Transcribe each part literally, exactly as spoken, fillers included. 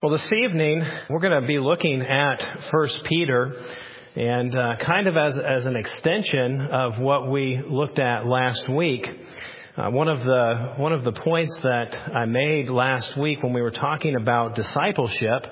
Well, this evening, we're going to be looking at First Peter, and uh, kind of as, as an extension of what we looked at last week. Uh, one of the one of the points that I made last week when we were talking about discipleship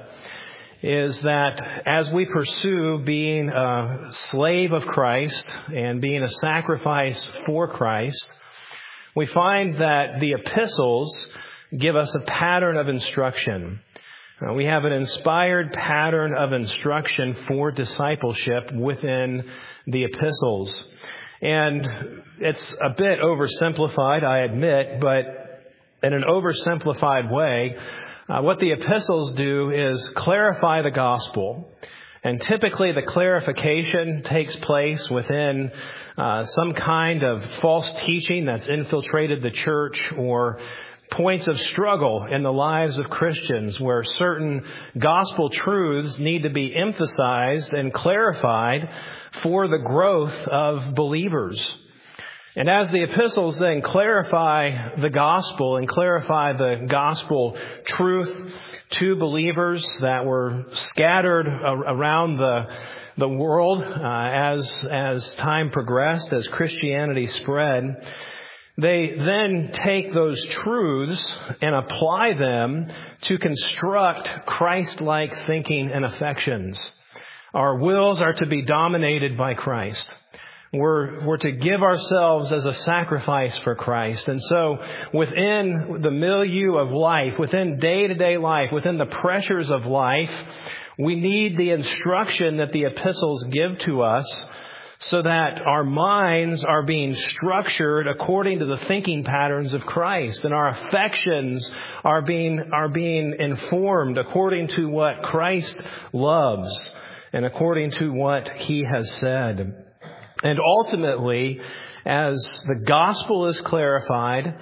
is that as we pursue being a slave of Christ and being a sacrifice for Christ, we find that the epistles give us a pattern of instruction. Uh, we have an inspired pattern of instruction for discipleship within the epistles. And it's a bit oversimplified, I admit, but in an oversimplified way, uh, what the epistles do is clarify the gospel. And typically the clarification takes place within uh, some kind of false teaching that's infiltrated the church, or points of struggle in the lives of Christians where certain gospel truths need to be emphasized and clarified for the growth of believers. And as the epistles then clarify the gospel and clarify the gospel truth to believers that were scattered around the the world uh, as as time progressed, as Christianity spread, they then take those truths and apply them to construct Christ-like thinking and affections. Our wills are to be dominated by Christ. We're, we're to give ourselves as a sacrifice for Christ. And so within the milieu of life, within day-to-day life, within the pressures of life, we need the instruction that the epistles give to us, so that our minds are being structured according to the thinking patterns of Christ, and our affections are being are being informed according to what Christ loves and according to what He has said. And ultimately, as the gospel is clarified,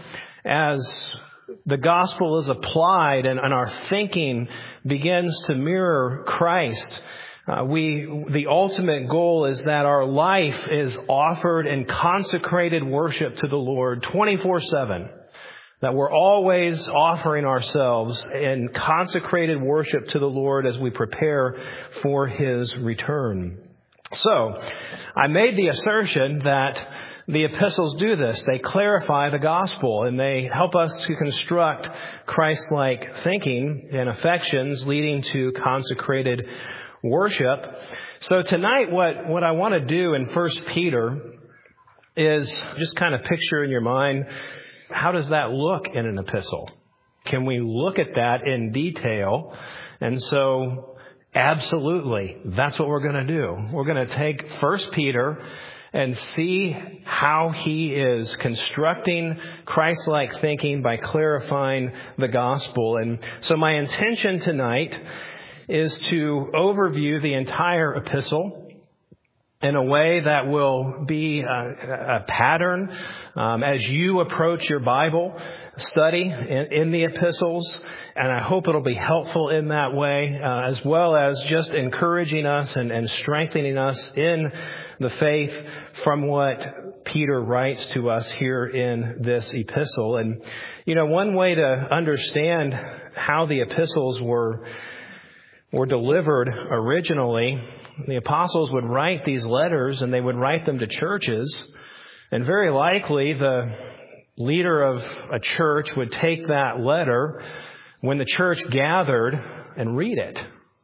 as the gospel is applied, and, and our thinking begins to mirror Christ, Uh, we, the ultimate goal is that our life is offered in consecrated worship to the Lord twenty-four seven. That we're always offering ourselves in consecrated worship to the Lord as we prepare for His return. So, I made the assertion that the epistles do this. They clarify the gospel, and they help us to construct Christ-like thinking and affections leading to consecrated worship. So tonight, what, what I want to do in First Peter is just kind of picture in your mind, how does that look in an epistle? Can we look at that in detail? And so, absolutely, that's what we're going to do. We're going to take First Peter and see how he is constructing Christ-like thinking by clarifying the gospel. And so my intention tonight is to overview the entire epistle in a way that will be a, a pattern um, as you approach your Bible study in, in the epistles. And I hope it'll be helpful in that way, uh, as well as just encouraging us and, and strengthening us in the faith from what Peter writes to us here in this epistle. And, you know, one way to understand how the epistles were were delivered originally, the apostles would write these letters, and they would write them to churches, and very likely the leader of a church would take that letter when the church gathered and read it.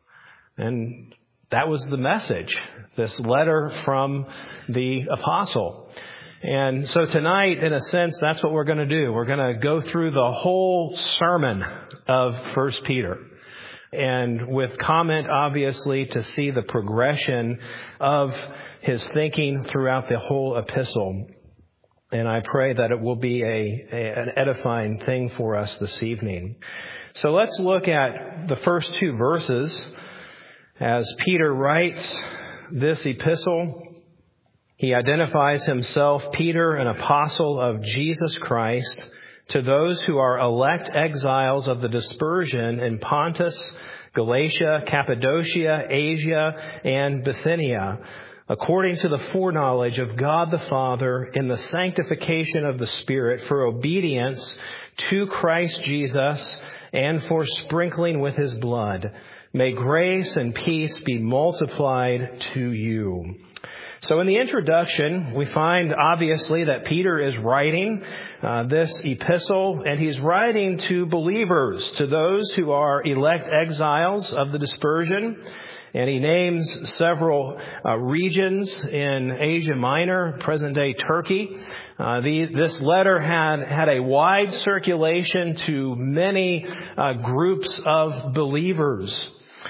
And that was the message, this letter from the apostle. And so tonight, in a sense, that's what we're going to do. We're going to go through the whole sermon of First Peter, and with comment, obviously, to see the progression of his thinking throughout the whole epistle. And I pray that it will be a, a an edifying thing for us this evening. So let's look at the first two verses as Peter writes this epistle. He identifies himself, Peter, an apostle of Jesus Christ, to those who are elect exiles of the dispersion in Pontus, Galatia, Cappadocia, Asia, and Bithynia, according to the foreknowledge of God the Father in the sanctification of the Spirit, for obedience to Christ Jesus and for sprinkling with his blood. May grace and peace be multiplied to you. So in the introduction, we find obviously that Peter is writing uh, this epistle, and he's writing to believers, to those who are elect exiles of the dispersion. And he names several uh, regions in Asia Minor, present-day Turkey. Uh, the, this letter had, had a wide circulation to many uh, groups of believers.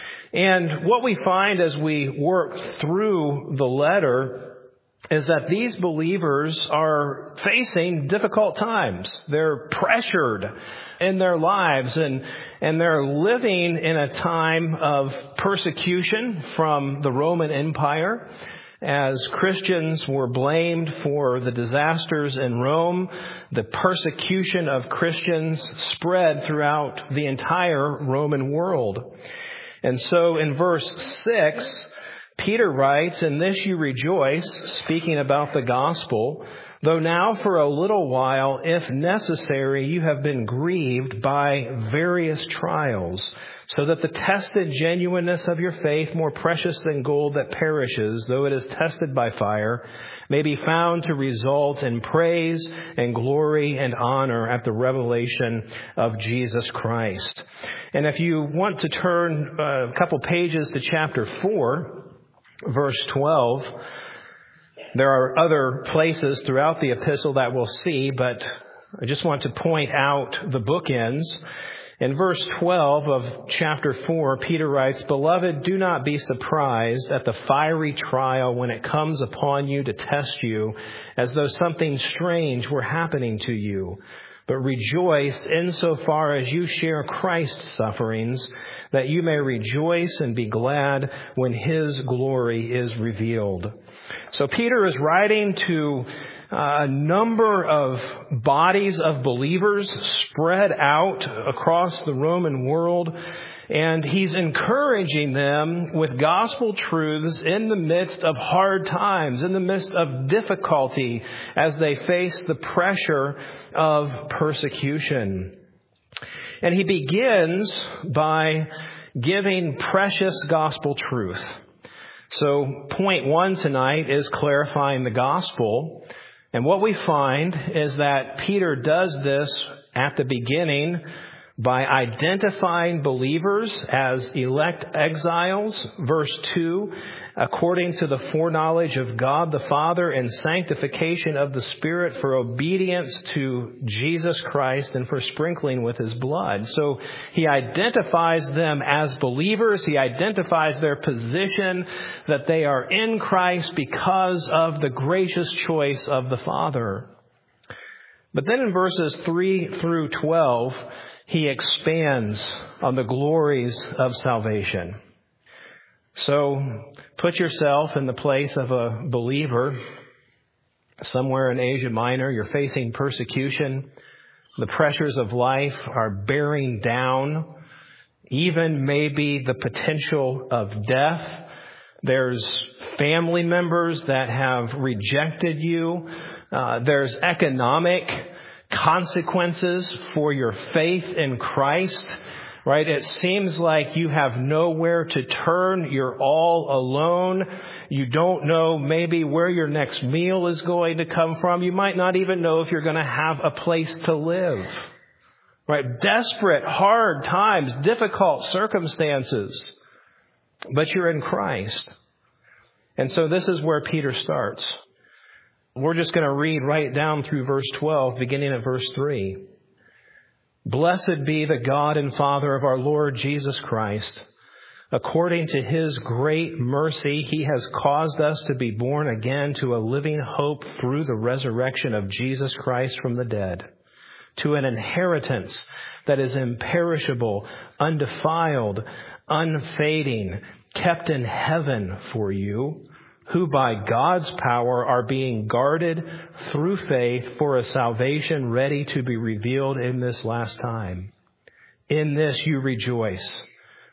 And what we find as we work through the letter is that these believers are facing difficult times. They're pressured in their lives, and, and they're living in a time of persecution from the Roman Empire. As Christians were blamed for the disasters in Rome, the persecution of Christians spread throughout the entire Roman world. And so in verse six, Peter writes, "In this you rejoice," speaking about the gospel, "though now for a little while, if necessary, you have been grieved by various trials, so that the tested genuineness of your faith, more precious than gold that perishes, though it is tested by fire, may be found to result in praise and glory and honor at the revelation of Jesus Christ." And if you want to turn a couple pages to chapter four, verse twelve, there are other places throughout the epistle that we'll see, but I just want to point out the bookends. In verse twelve of chapter four, Peter writes, "Beloved, do not be surprised at the fiery trial when it comes upon you to test you, as though something strange were happening to you. But rejoice insofar as you share Christ's sufferings, that you may rejoice and be glad when his glory is revealed." So Peter is writing to a number of bodies of believers spread out across the Roman world, and he's encouraging them with gospel truths in the midst of hard times, in the midst of difficulty as they face the pressure of persecution. And he begins by giving precious gospel truth. So point one tonight is clarifying the gospel. And what we find is that Peter does this at the beginning by identifying believers as elect exiles. Verse two, "According to the foreknowledge of God the Father and sanctification of the Spirit, for obedience to Jesus Christ and for sprinkling with his blood." So he identifies them as believers. He identifies their position, that they are in Christ because of the gracious choice of the Father. But then in verses three through twelve, he expands on the glories of salvation. So put yourself in the place of a believer somewhere in Asia Minor. You're facing persecution. The pressures of life are bearing down, even maybe the potential of death. There's family members that have rejected you. Uh, there's economic consequences for your faith in Christ, right? It seems like you have nowhere to turn. You're all alone. You don't know maybe where your next meal is going to come from. You might not even know if you're going to have a place to live, right? Desperate, hard times, difficult circumstances, but you're in Christ. And so this is where Peter starts. We're just going to read right down through verse twelve, beginning at verse three. "Blessed be the God and Father of our Lord Jesus Christ. According to his great mercy, he has caused us to be born again to a living hope through the resurrection of Jesus Christ from the dead, to an inheritance that is imperishable, undefiled, unfading, kept in heaven for you, who by God's power are being guarded through faith for a salvation ready to be revealed in this last time. In this you rejoice,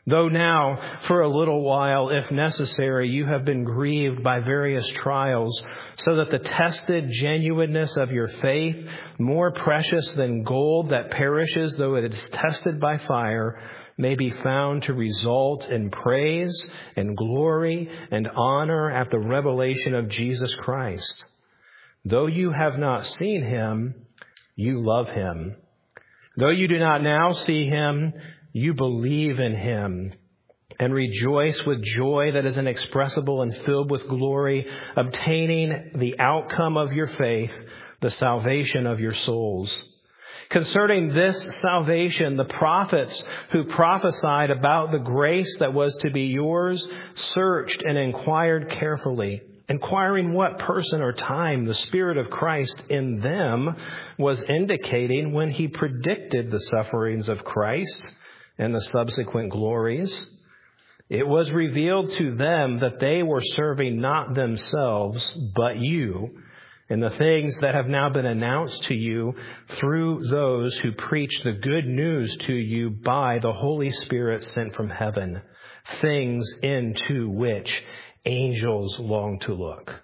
Though now, for a little while, if necessary, you have been grieved by various trials, so that the tested genuineness of your faith, more precious than gold that perishes though it is tested by fire, may be found to result in praise and glory and honor at the revelation of Jesus Christ. Though you have not seen him, you love him. Though you do not now see him, you believe in him and rejoice with joy that is inexpressible and filled with glory, obtaining the outcome of your faith, the salvation of your souls. Concerning this salvation, the prophets who prophesied about the grace that was to be yours searched and inquired carefully, inquiring what person or time the Spirit of Christ in them was indicating when he predicted the sufferings of Christ and the subsequent glories. It was revealed to them that they were serving not themselves, but you, in the things that have now been announced to you through those who preach the good news to you by the Holy Spirit sent from heaven, things into which angels long to look.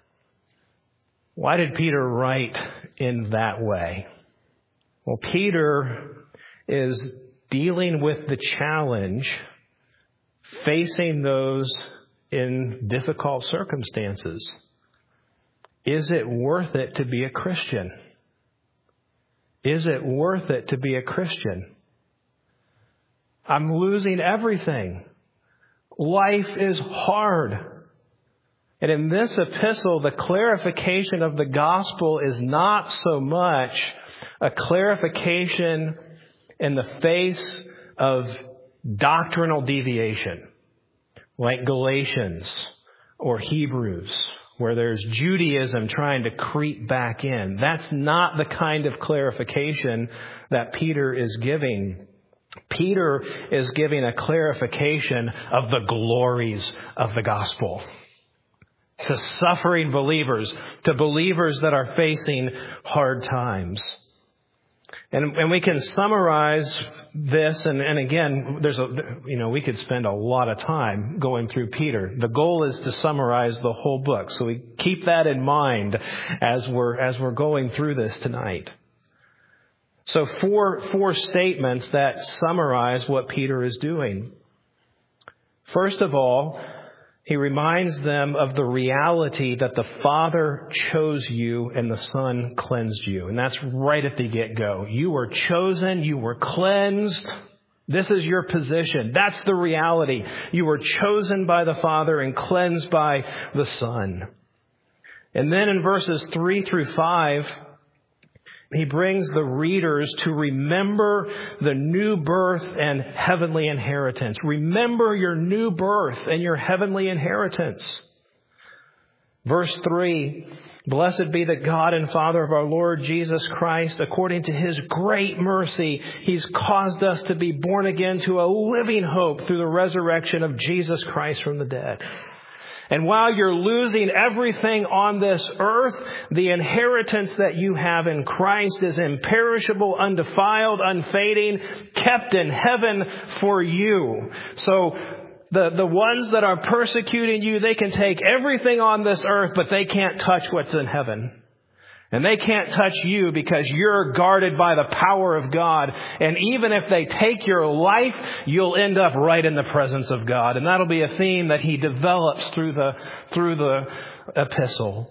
Why did Peter write in that way? Well, Peter is dealing with the challenge facing those in difficult circumstances. Is it worth it to be a Christian? Is it worth it to be a Christian? I'm losing everything. Life is hard. And in this epistle, the clarification of the gospel is not so much a clarification in the face of doctrinal deviation, like Galatians or Hebrews, where there's Judaism trying to creep back in. That's not the kind of clarification that Peter is giving. Peter is giving a clarification of the glories of the gospel to suffering believers, to believers that are facing hard times. And, and we can summarize this, and, and again, there's a, you know, we could spend a lot of time going through Peter. The goal is to summarize the whole book, so we keep that in mind as we're as we're going through this tonight. So four four statements that summarize what Peter is doing. First of all, he reminds them of the reality that the Father chose you and the Son cleansed you. And that's right at the get-go. You were chosen. You were cleansed. This is your position. That's the reality. You were chosen by the Father and cleansed by the Son. And then in verses three through five, he brings the readers to remember the new birth and heavenly inheritance. Remember your new birth and your heavenly inheritance. Verse three, blessed be the God and Father of our Lord Jesus Christ. According to his great mercy, he's caused us to be born again to a living hope through the resurrection of Jesus Christ from the dead. And while you're losing everything on this earth, the inheritance that you have in Christ is imperishable, undefiled, unfading, kept in heaven for you. So the, the ones that are persecuting you, they can take everything on this earth, but they can't touch what's in heaven. And they can't touch you because you're guarded by the power of God. And even if they take your life, you'll end up right in the presence of God. And that'll be a theme that he develops through the, through the epistle.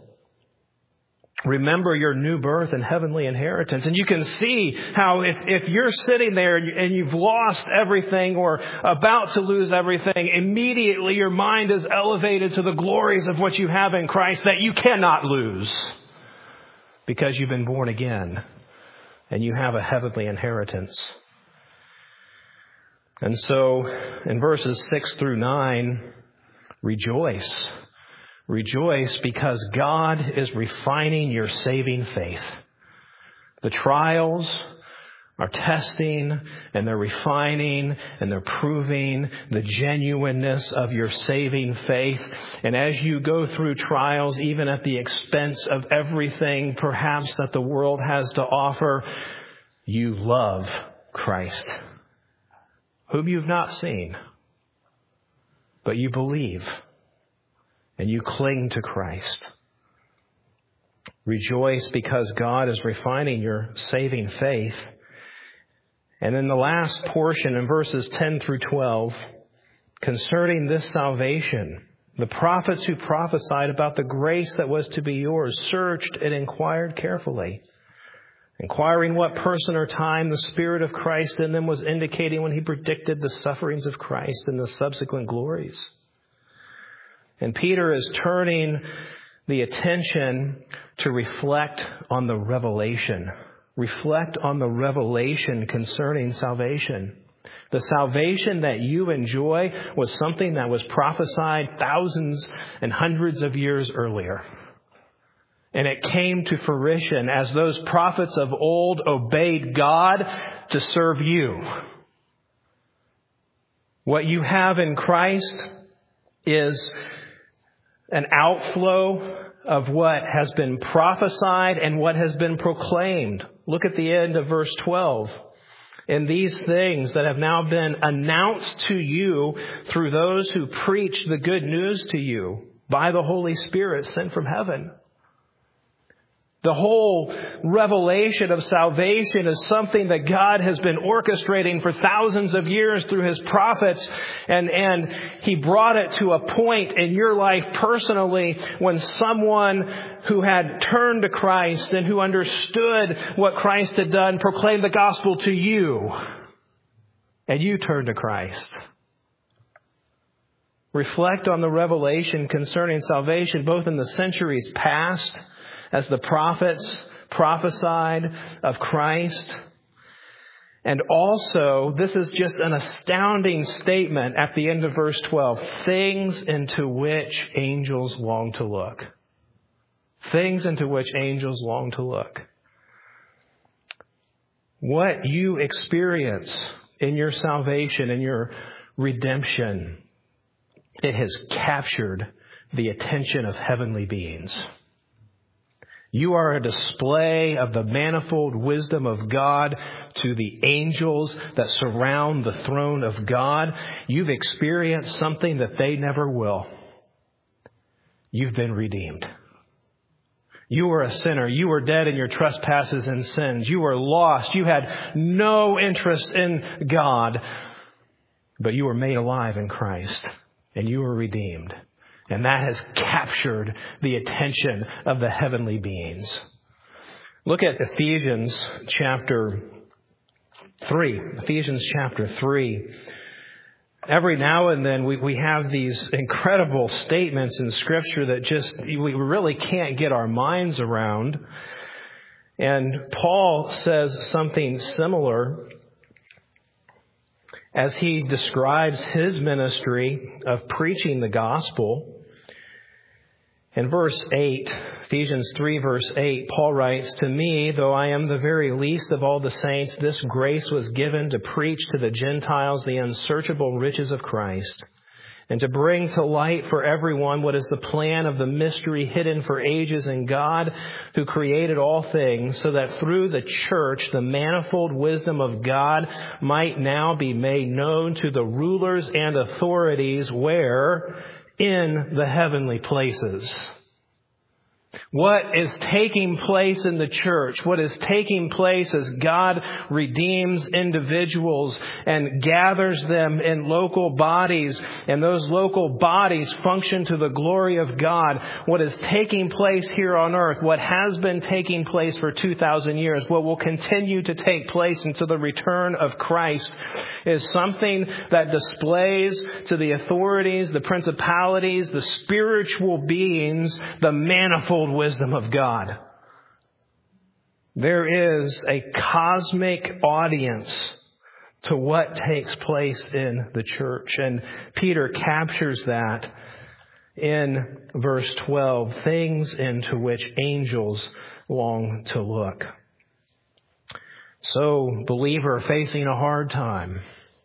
Remember your new birth and heavenly inheritance. And you can see how if, if you're sitting there and you've lost everything or about to lose everything, immediately your mind is elevated to the glories of what you have in Christ that you cannot lose. Because you've been born again and you have a heavenly inheritance. And so in verses six through nine, rejoice. Rejoice because God is refining your saving faith. The trials are testing and they're refining and they're proving the genuineness of your saving faith. And as you go through trials, even at the expense of everything perhaps that the world has to offer, you love Christ, whom you've not seen, but you believe and you cling to Christ. Rejoice because God is refining your saving faith. And in the last portion, in verses ten through twelve, concerning this salvation, the prophets who prophesied about the grace that was to be yours searched and inquired carefully, inquiring what person or time the Spirit of Christ in them was indicating when he predicted the sufferings of Christ and the subsequent glories. And Peter is turning the attention to reflect on the revelation. Reflect on the revelation concerning salvation. The salvation that you enjoy was something that was prophesied thousands and hundreds of years earlier. And it came to fruition as those prophets of old obeyed God to serve you. What you have in Christ is an outflow of what has been prophesied and what has been proclaimed. Look at the end of verse twelve. And these things that have now been announced to you through those who preach the good news to you by the Holy Spirit sent from heaven. The whole revelation of salvation is something that God has been orchestrating for thousands of years through His prophets. And, and He brought it to a point in your life personally when someone who had turned to Christ and who understood what Christ had done proclaimed the gospel to you. And you turned to Christ. Reflect on the revelation concerning salvation, both in the centuries past, as the prophets prophesied of Christ. And also, this is just an astounding statement at the end of verse twelve. Things into which angels long to look. Things into which angels long to look. What you experience in your salvation, in your redemption, it has captured the attention of heavenly beings. You are a display of the manifold wisdom of God to the angels that surround the throne of God. You've experienced something that they never will. You've been redeemed. You were a sinner. You were dead in your trespasses and sins. You were lost. You had no interest in God, but you were made alive in Christ and you were redeemed. And that has captured the attention of the heavenly beings. Look at Ephesians chapter three. Ephesians chapter three. Every now and then we, we have these incredible statements in Scripture that just we really can't get our minds around. And Paul says something similar as he describes his ministry of preaching the gospel. In verse eight, Ephesians three, verse eight, Paul writes, "To me, though I am the very least of all the saints, this grace was given to preach to the Gentiles the unsearchable riches of Christ, and to bring to light for everyone what is the plan of the mystery hidden for ages in God, who created all things, so that through the church the manifold wisdom of God might now be made known to the rulers and authorities where in the heavenly places." What is taking place in the church, what is taking place as God redeems individuals and gathers them in local bodies, and those local bodies function to the glory of God. What is taking place here on earth, what has been taking place for two thousand years, what will continue to take place until the return of Christ, is something that displays to the authorities, the principalities, the spiritual beings, the manifold wisdom of God. There is a cosmic audience to what takes place in the church. And Peter captures that in verse twelve, things into which angels long to look. So, believer facing a hard time,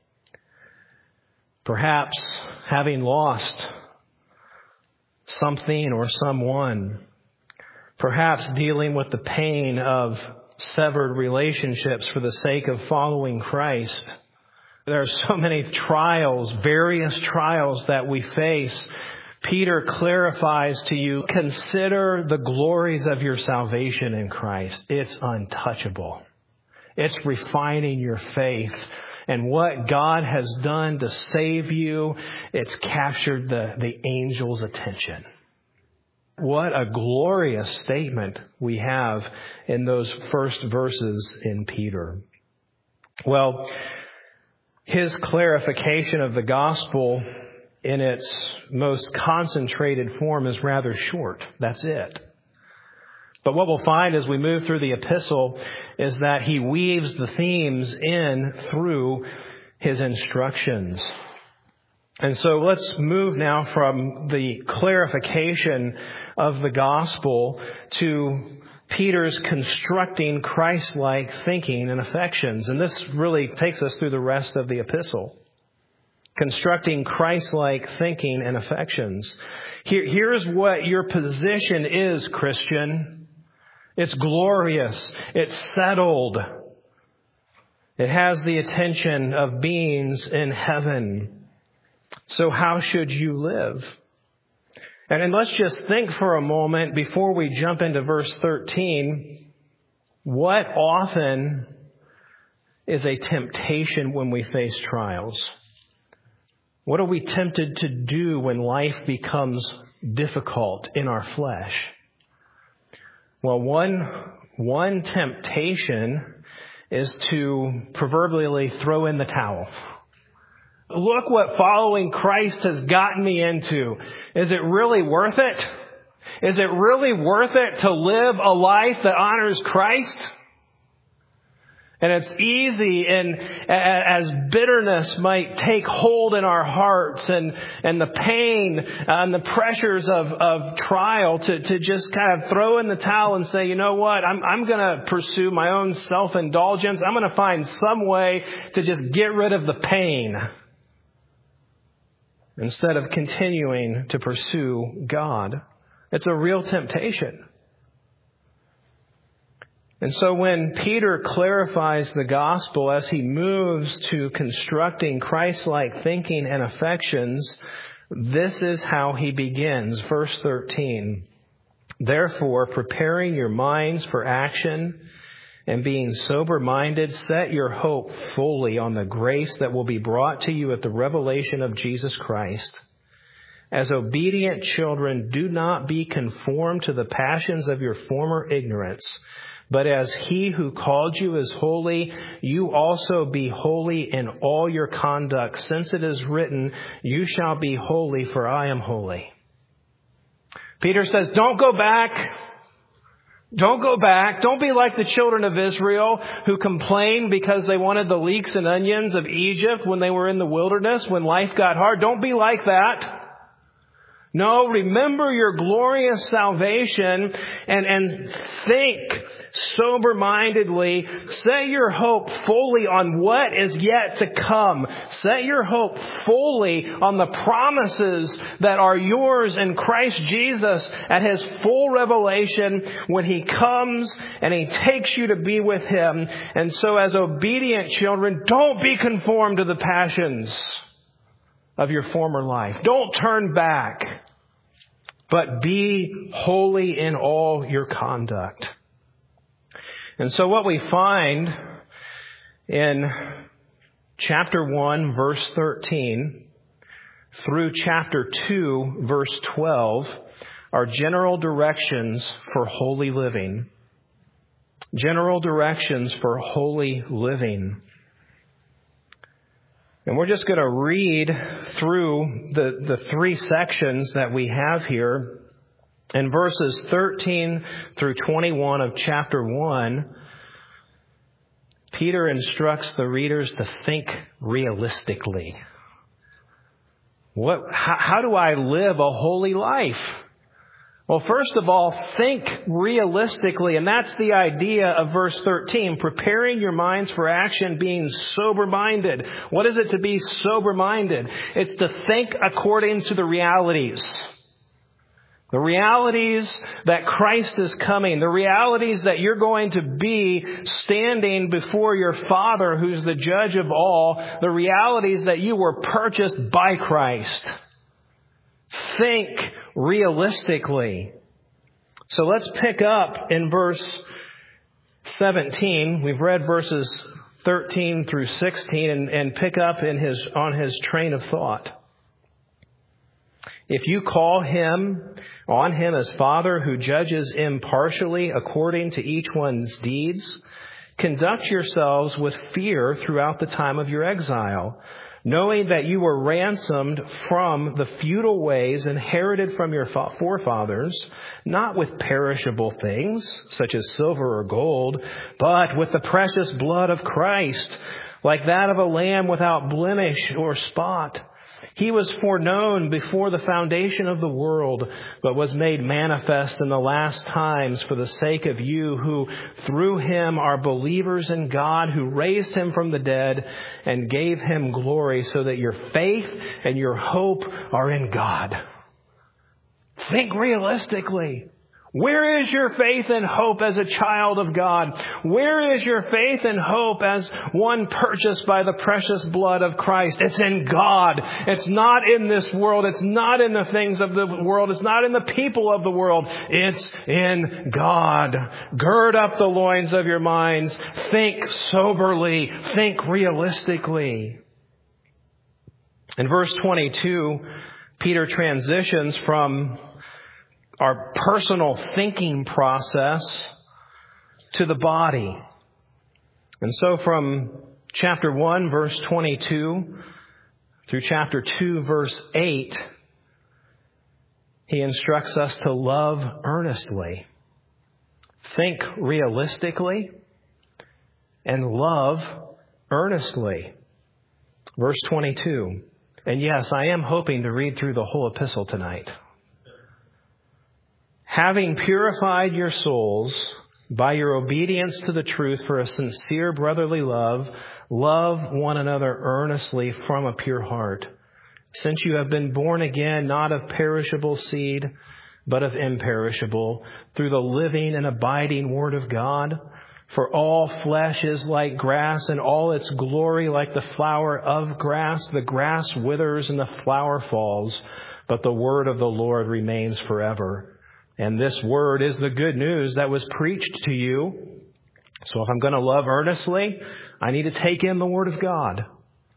perhaps having lost something or someone, perhaps dealing with the pain of severed relationships for the sake of following Christ, There are so many trials, various trials that we face. Peter clarifies to you, consider the glories of your salvation in Christ. It's untouchable. It's refining your faith. And what God has done to save you, it's captured the, the angel's attention. What a glorious statement we have in those first verses in Peter. Well, his clarification of the gospel in its most concentrated form is rather short. That's it. But what we'll find as we move through the epistle is that he weaves the themes in through his instructions. And so let's move now from the clarification of the gospel to Peter's constructing Christ-like thinking and affections. And this really takes us through the rest of the epistle. Constructing Christ-like thinking and affections. Here, here's what your position is, Christian. It's glorious. It's settled. It has the attention of beings in heaven. So how should you live? And, and let's just think for a moment before we jump into verse thirteen. What often is a temptation when we face trials? What are we tempted to do when life becomes difficult in our flesh? Well, one, one temptation is to proverbially throw in the towel. Look what following Christ has gotten me into. Is it really worth it? Is it really worth it to live a life that honors Christ? And it's easy, and as bitterness might take hold in our hearts, and, and the pain and the pressures of, of trial, to, to just kind of throw in the towel and say, you know what, I'm, I'm going to pursue my own self-indulgence. I'm going to find some way to just get rid of the pain instead of continuing to pursue God. It's a real temptation. And so when Peter clarifies the gospel as he moves to constructing Christ-like thinking and affections, this is how he begins. Verse thirteen. Therefore, preparing your minds for action and being sober-minded, set your hope fully on the grace that will be brought to you at the revelation of Jesus Christ. As obedient children, do not be conformed to the passions of your former ignorance, but as he who called you is holy, you also be holy in all your conduct, since it is written, you shall be holy, for I am holy. Peter says, don't go back. Don't go back. Don't be like the children of Israel who complained because they wanted the leeks and onions of Egypt when they were in the wilderness, when life got hard. Don't be like that. No, remember your glorious salvation and, and think sober-mindedly. Set your hope fully on what is yet to come. Set your hope fully on the promises that are yours in Christ Jesus at His full revelation when He comes and He takes you to be with Him. And so as obedient children, don't be conformed to the passions of your former life. Don't turn back, but be holy in all your conduct. And so what we find in chapter one, verse thirteen, through chapter two, verse twelve, are general directions for holy living. General directions for holy living. And we're just going to read through the, the three sections that we have here. In verses thirteen through twenty-one of chapter one, Peter instructs the readers to think realistically. What? How, how do I live a holy life? Well, first of all, think realistically, and that's the idea of verse thirteen, preparing your minds for action, being sober-minded. What is it to be sober-minded? It's to think according to the realities. The realities that Christ is coming, the realities that you're going to be standing before your Father who's the judge of all, the realities that you were purchased by Christ. Think realistically. So let's pick up in verse seventeen. We've read verses thirteen through sixteen and, and pick up in his on his train of thought. If you call him on him as Father who judges impartially according to each one's deeds, conduct yourselves with fear throughout the time of your exile, knowing that you were ransomed from the futile ways inherited from your forefathers, not with perishable things, such as silver or gold, but with the precious blood of Christ, like that of a lamb without blemish or spot. He was foreknown before the foundation of the world, but was made manifest in the last times for the sake of you who through him are believers in God, who raised him from the dead and gave him glory, so that your faith and your hope are in God. Think realistically. Where is your faith and hope as a child of God? Where is your faith and hope as one purchased by the precious blood of Christ? It's in God. It's not in this world. It's not in the things of the world. It's not in the people of the world. It's in God. Gird up the loins of your minds. Think soberly. Think realistically. In verse twenty-two, Peter transitions from our personal thinking process to the body. And so from chapter one, verse twenty-two through chapter two, verse eight, he instructs us to love earnestly, think realistically, and love earnestly. Verse twenty-two. And yes, I am hoping to read through the whole epistle tonight. Having purified your souls by your obedience to the truth for a sincere brotherly love, love one another earnestly from a pure heart. Since you have been born again, not of perishable seed, but of imperishable, through the living and abiding Word of God. For all flesh is like grass, and all its glory like the flower of grass. The grass withers and the flower falls, but the word of the Lord remains forever. And this word is the good news that was preached to you. So if I'm going to love earnestly, I need to take in the Word of God.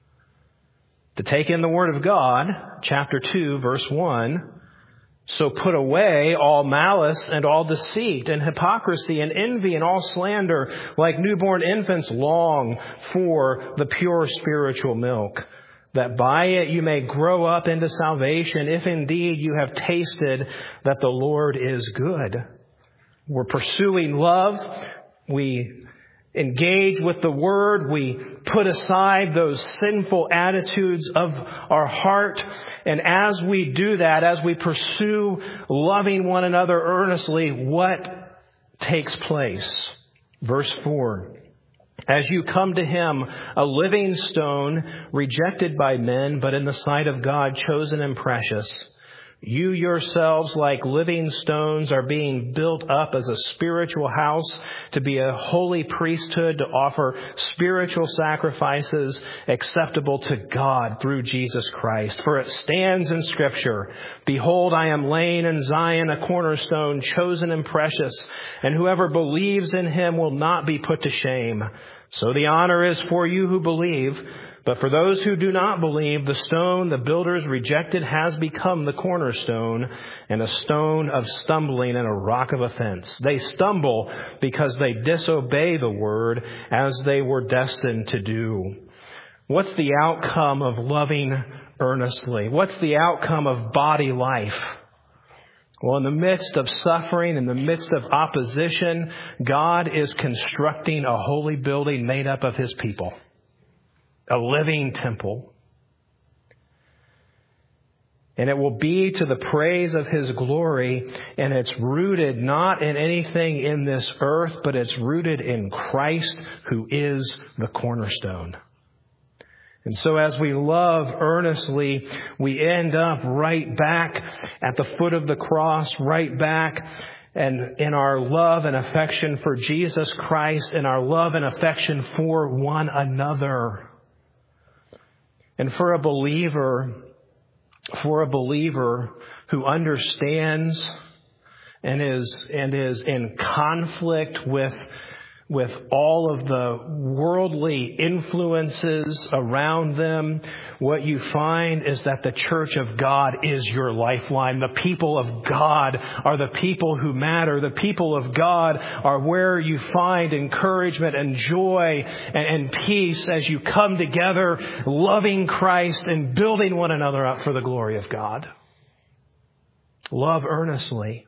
To take in the Word of God, chapter two, verse one, so put away all malice and all deceit and hypocrisy and envy and all slander. Like newborn infants, long for the pure spiritual milk, that by it you may grow up into salvation, if indeed you have tasted that the Lord is good. We're pursuing love. We engage with the Word. We put aside those sinful attitudes of our heart. And as we do that, as we pursue loving one another earnestly, what takes place? Verse four. As you come to him, a living stone, rejected by men, but in the sight of God, chosen and precious. You yourselves, like living stones, are being built up as a spiritual house to be a holy priesthood, to offer spiritual sacrifices acceptable to God through Jesus Christ. For it stands in Scripture, behold, I am laying in Zion a cornerstone, chosen and precious, and whoever believes in him will not be put to shame. So the honor is for you who believe. But for those who do not believe, the stone the builders rejected has become the cornerstone, and a stone of stumbling and a rock of offense. They stumble because they disobey the word, as they were destined to do. What's the outcome of loving earnestly? What's the outcome of body life? Well, in the midst of suffering, in the midst of opposition, God is constructing a holy building made up of his people. A living temple. And it will be to the praise of his glory, and it's rooted not in anything in this earth, but it's rooted in Christ, who is the cornerstone. And so as we love earnestly, we end up right back at the foot of the cross, right back and in our love and affection for Jesus Christ and our love and affection for one another. And for a believer, for a believer who understands and is and is in conflict with with all of the worldly influences around them, what you find is that the church of God is your lifeline. The people of God are the people who matter. The people of God are where you find encouragement and joy and, and peace as you come together, loving Christ and building one another up for the glory of God. Love earnestly.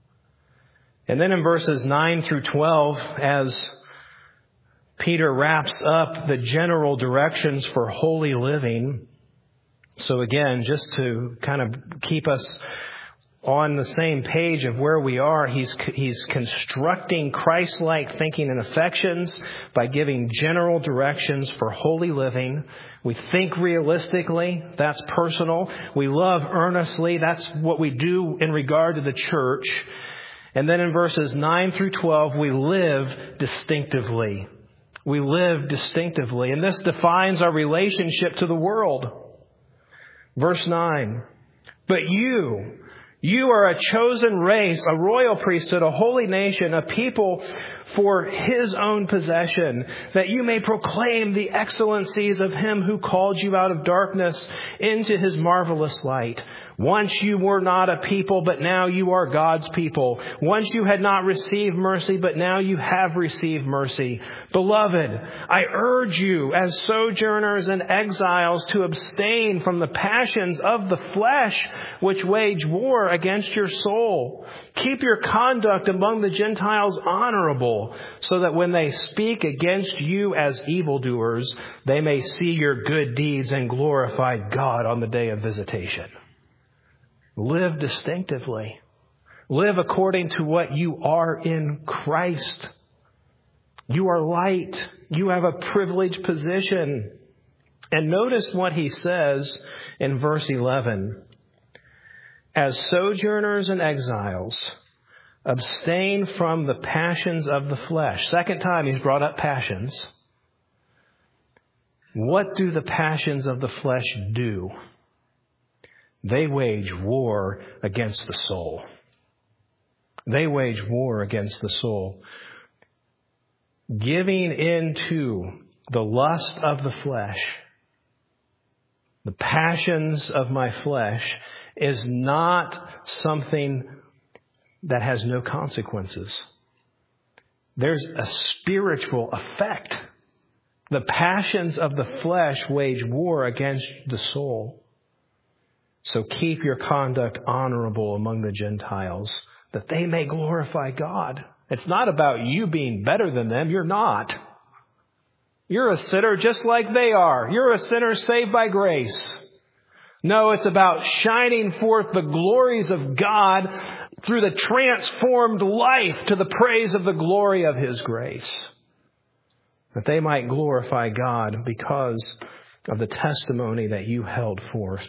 And then in verses nine through twelve, as Peter wraps up the general directions for holy living. So again, just to kind of keep us on the same page of where we are, he's he's constructing Christ-like thinking and affections by giving general directions for holy living. We think realistically, that's personal. We love earnestly, that's what we do in regard to the church. And then in verses nine through twelve, we live distinctively. We live distinctively. And this defines our relationship to the world. Verse nine. But you, you are a chosen race, a royal priesthood, a holy nation, a people for His own possession, that you may proclaim the excellencies of Him who called you out of darkness into His marvelous light. Once you were not a people, but now you are God's people. Once you had not received mercy, but now you have received mercy. Beloved, I urge you as sojourners and exiles to abstain from the passions of the flesh which wage war against your soul. Keep your conduct among the Gentiles honorable, so that when they speak against you as evildoers, they may see your good deeds and glorify God on the day of visitation. Live distinctively. Live according to what you are in Christ. You are light. You have a privileged position. And notice what he says in verse eleven. As sojourners and exiles, abstain from the passions of the flesh. Second time he's brought up passions. What do the passions of the flesh do? They wage war against the soul. They wage war against the soul. Giving into the lust of the flesh, the passions of my flesh, is not something that has no consequences. There's a spiritual effect. The passions of the flesh wage war against the soul. So keep your conduct honorable among the Gentiles, that they may glorify God. It's not about you being better than them. You're not. You're a sinner just like they are. You're a sinner saved by grace. No, it's about shining forth the glories of God through the transformed life to the praise of the glory of His grace, that they might glorify God because of the testimony that you held forth.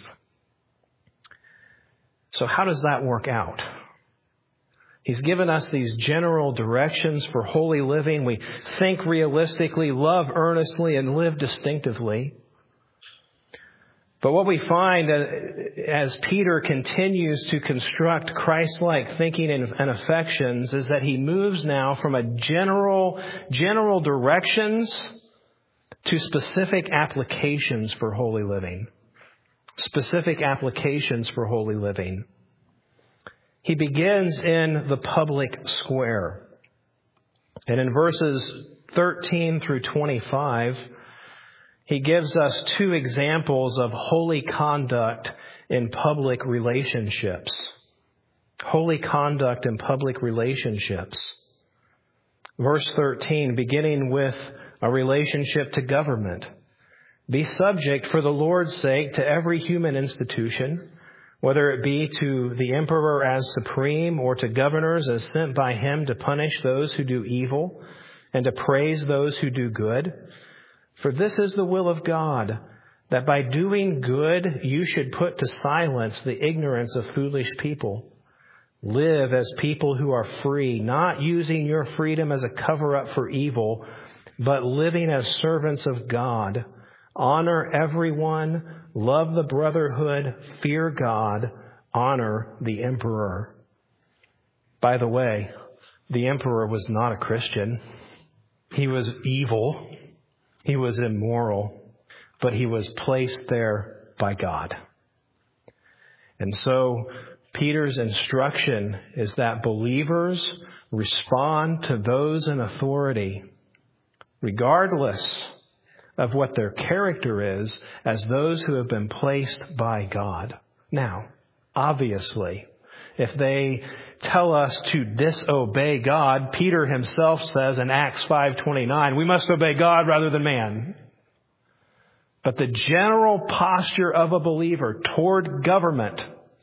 So how does that work out? He's given us these general directions for holy living. We think realistically, love earnestly, and live distinctively. But what we find as Peter continues to construct Christ-like thinking and affections is that he moves now from a general, general directions to specific applications for holy living. Specific applications for holy living. He begins in the public square. And in verses thirteen through twenty-five, he gives us two examples of holy conduct in public relationships. Holy conduct in public relationships. Verse thirteen, beginning with a relationship to government. Be subject for the Lord's sake to every human institution, whether it be to the emperor as supreme or to governors as sent by him to punish those who do evil and to praise those who do good. For this is the will of God, that by doing good you should put to silence the ignorance of foolish people. Live as people who are free, not using your freedom as a cover-up for evil, but living as servants of God. Honor everyone, love the brotherhood, fear God, honor the emperor. By the way, the emperor was not a Christian. He was evil. He was immoral. But he was placed there by God. And so Peter's instruction is that believers respond to those in authority, regardless of what their character is, as those who have been placed by God. Now, obviously, if they tell us to disobey God, Peter himself says in Acts five twenty-nine, we must obey God rather than man. But the general posture of a believer toward government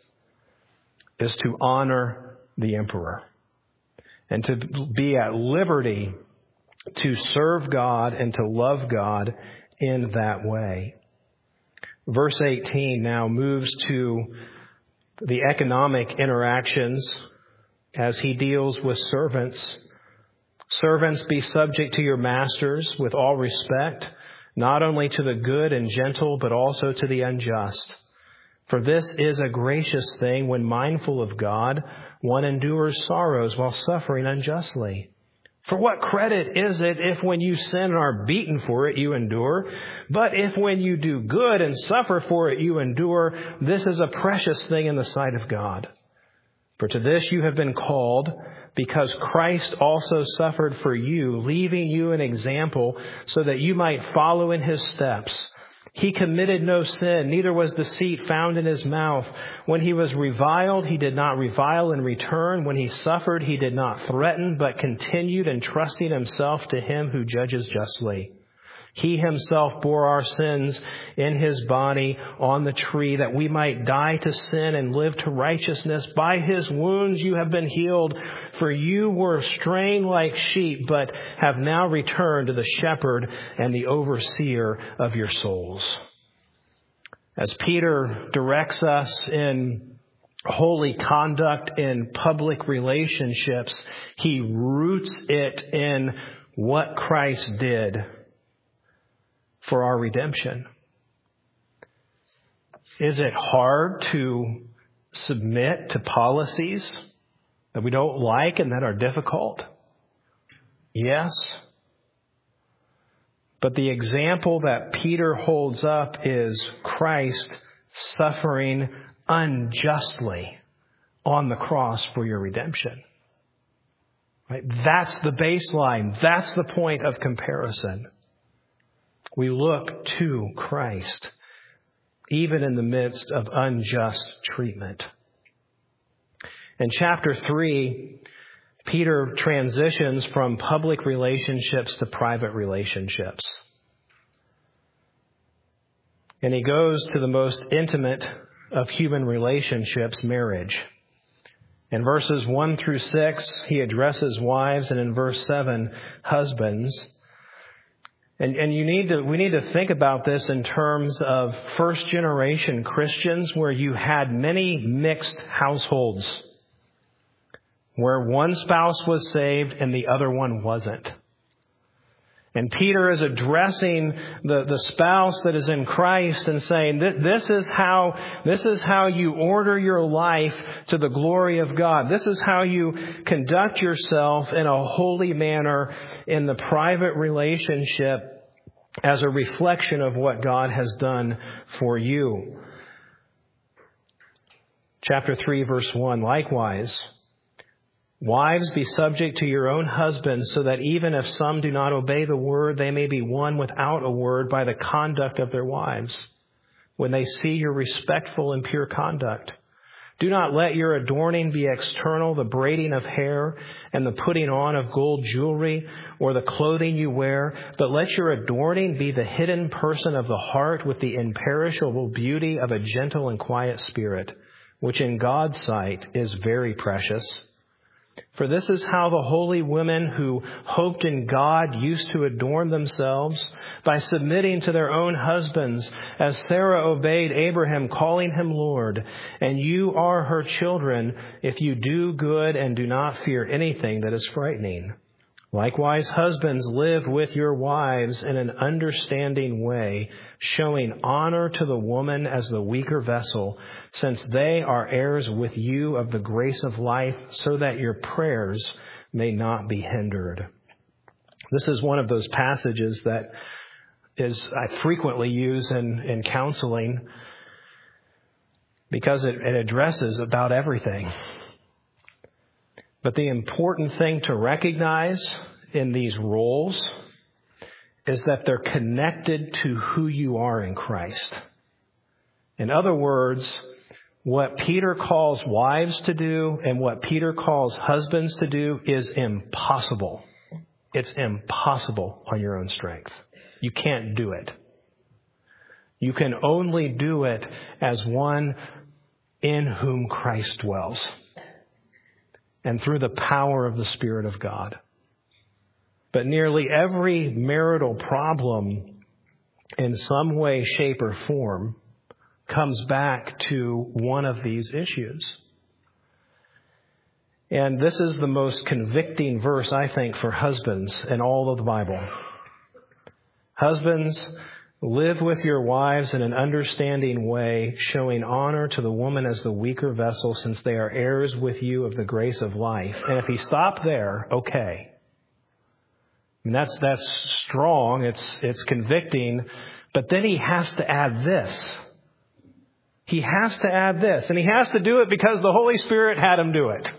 is to honor the emperor and to be at liberty to serve God and to love God in that way. Verse eighteen now moves to the economic interactions as he deals with servants. Servants, be subject to your masters with all respect, not only to the good and gentle, but also to the unjust. For this is a gracious thing when mindful of God, one endures sorrows while suffering unjustly. For what credit is it if when you sin and are beaten for it, you endure? But if when you do good and suffer for it, you endure, this is a precious thing in the sight of God. For to this you have been called, because Christ also suffered for you, leaving you an example so that you might follow in his steps. He committed no sin, neither was deceit found in his mouth. When he was reviled, he did not revile in return. When he suffered, he did not threaten, but continued entrusting himself to him who judges justly. He himself bore our sins in his body on the tree, that we might die to sin and live to righteousness. By his wounds you have been healed, for you were straying like sheep, but have now returned to the shepherd and the overseer of your souls. As Peter directs us in holy conduct in public relationships, he roots it in what Christ did for our redemption. Is it hard to submit to policies that we don't like and that are difficult? Yes. But the example that Peter holds up is Christ suffering unjustly on the cross for your redemption. Right? That's the baseline. That's the point of comparison. We look to Christ, even in the midst of unjust treatment. In chapter three, Peter transitions from public relationships to private relationships. And he goes to the most intimate of human relationships, marriage. In verses one through six, he addresses wives, and in verse seven, husbands. And, and you need to, we need to think about this in terms of first generation Christians, where you had many mixed households, where one spouse was saved and the other one wasn't. And Peter is addressing the, the spouse that is in Christ and saying that this is how, this is how you order your life to the glory of God. This is how you conduct yourself in a holy manner in the private relationship as a reflection of what God has done for you. Chapter three, verse one, likewise, wives, be subject to your own husbands, so that even if some do not obey the word, they may be won without a word by the conduct of their wives, when they see your respectful and pure conduct. Do not let your adorning be external, the braiding of hair and the putting on of gold jewelry or the clothing you wear, but let your adorning be the hidden person of the heart with the imperishable beauty of a gentle and quiet spirit, which in God's sight is very precious. For this is how the holy women who hoped in God used to adorn themselves, by submitting to their own husbands, as Sarah obeyed Abraham, calling him Lord. And you are her children if you do good and do not fear anything that is frightening. Likewise, husbands, live with your wives in an understanding way, showing honor to the woman as the weaker vessel, since they are heirs with you of the grace of life, so that your prayers may not be hindered. This is one of those passages that is I frequently use in, in counseling because it, it addresses about everything. But the important thing to recognize in these roles is that they're connected to who you are in Christ. In other words, what Peter calls wives to do and what Peter calls husbands to do is impossible. It's impossible on your own strength. You can't do it. You can only do it as one in whom Christ dwells, and through the power of the Spirit of God. But nearly every marital problem in some way, shape, or form comes back to one of these issues. And this is the most convicting verse, I think, for husbands in all of the Bible. Husbands, live with your wives in an understanding way, showing honor to the woman as the weaker vessel, since they are heirs with you of the grace of life. And if he stopped there, okay. And that's that's strong. It's it's convicting. But then he has to add this. He has to add this. And he has to do it because the Holy Spirit had him do it.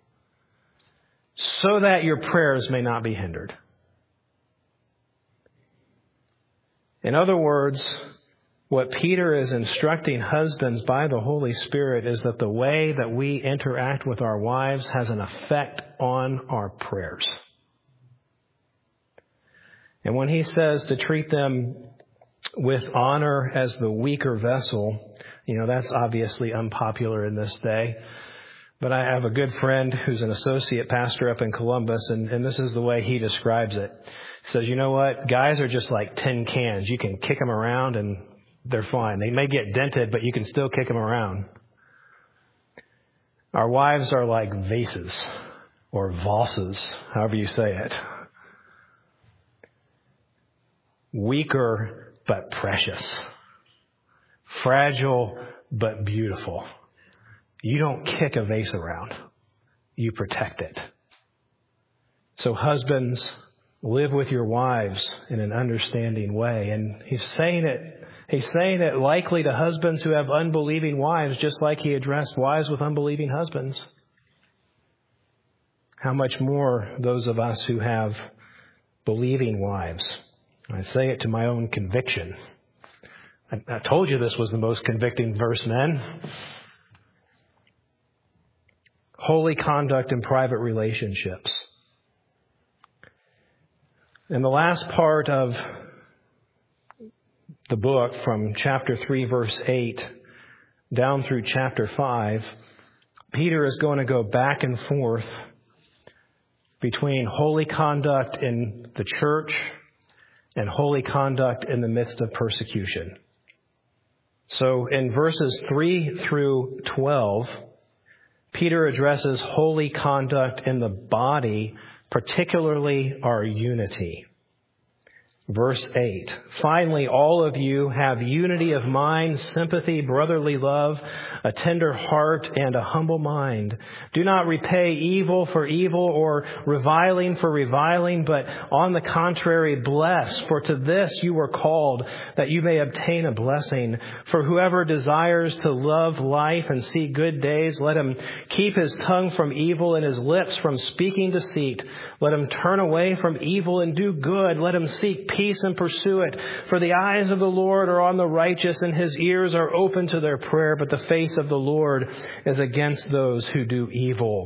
So that your prayers may not be hindered. In other words, what Peter is instructing husbands by the Holy Spirit is that the way that we interact with our wives has an effect on our prayers. And when he says to treat them with honor as the weaker vessel, you know, that's obviously unpopular in this day. But I have a good friend who's an associate pastor up in Columbus, and, and this is the way he describes it. He says, you know what? Guys are just like tin cans. You can kick them around and they're fine. They may get dented, but you can still kick them around. Our wives are like vases or vases, however you say it. Weaker, but precious. Fragile, but beautiful. You don't kick a vase around. You protect it. So husbands, live with your wives in an understanding way. And he's saying it, he's saying it likely to husbands who have unbelieving wives, just like he addressed wives with unbelieving husbands. How much more those of us who have believing wives. I say it to my own conviction. I, I told you this was the most convicting verse, men. Holy conduct in private relationships. In the last part of the book, from chapter three, verse eight, down through chapter five, Peter is going to go back and forth between holy conduct in the church and holy conduct in the midst of persecution. So in verses three through twelve, Peter addresses holy conduct in the body, particularly our unity. Verse eight, finally, all of you have unity of mind, sympathy, brotherly love, a tender heart, and a humble mind. Do not repay evil for evil or reviling for reviling, but on the contrary, bless. For to this you were called, that you may obtain a blessing. For whoever desires to love life and see good days, let him keep his tongue from evil and his lips from speaking deceit. Let him turn away from evil and do good. Let him seek peace and pursue it. For the eyes of the Lord are on the righteous, and his ears are open to their prayer, but the face of the Lord is against those who do evil.